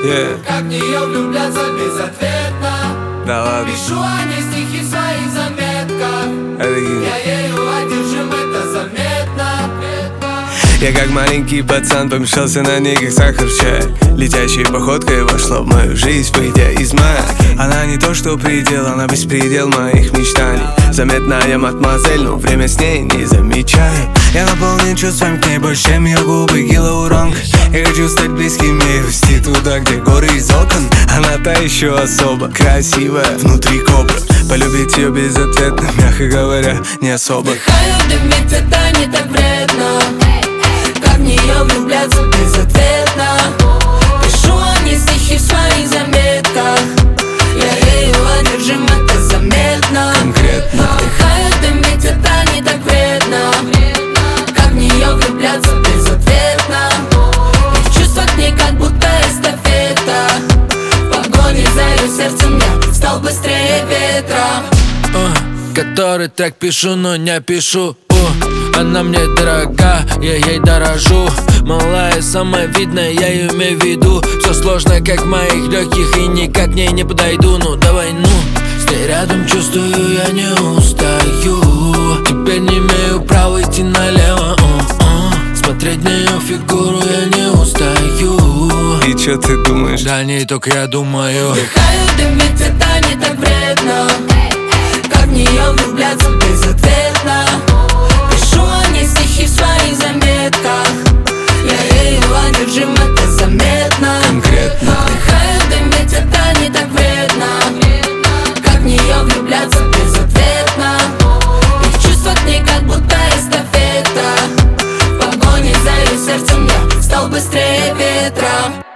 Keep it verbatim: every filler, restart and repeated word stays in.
yeah. Как в нее влюбляться безответно. Да ладно. Пишу о ней стихи в своих заметках. Это... Я ею одержим, это заметно. Я как маленький пацан помешался на ней, как сахар в чае. Летящей походкой вошла в мою жизнь, выйдя из мая. Она не то что предел, она беспредел моих мечтаний. Заметная мадемуазель, но время с ней не замечаю. Я наполнен чувством к ней больше, чем ее губы гиалуронка. Я хочу стать близким ей, вести туда, где горы из окон. Она та еще особо красивая, внутри кобра. Полюбить ее безответно, мягко говоря, не особо. Вдыхаю дым, ведь это не так вредно. Как в нее влюбляться безответно. Пишу о ней стихи в своих заметках. Я ею одержим, это заметно. Конкретно. Вдыхаю дым, ведь это не так вредно. Как в нее влюбляться безответно. И в чувствах к ней как будто эстафета. В погоне за ее сердцем я стал быстрее ветра. uh, Который трек пишу, но не пишу. uh, Она мне дорога, я ей дорожу. Малая, самая видная, я ее имею в виду. Все сложно, как в моих легких, и никак к ней не подойду. Ну давай, ну, с ней рядом чувствую, я не устаю. Теперь не имею права идти налево. uh, uh, Смотреть на ее фигуру я не устаю. И чё ты думаешь? Да не только я думаю. Вдыхаю дым, ведь это не так вредно. Как в нее влюбляться безответно. Пишу о ней стихи в своих заметках. Я ею одержим, это заметно. Конкретно. Вдыхаю дым, ведь это не так вредно. Как в нее влюбляться безответно. И в чувствах к ней как будто эстафета. В погоне за ее сердцем я стал быстрее ветра.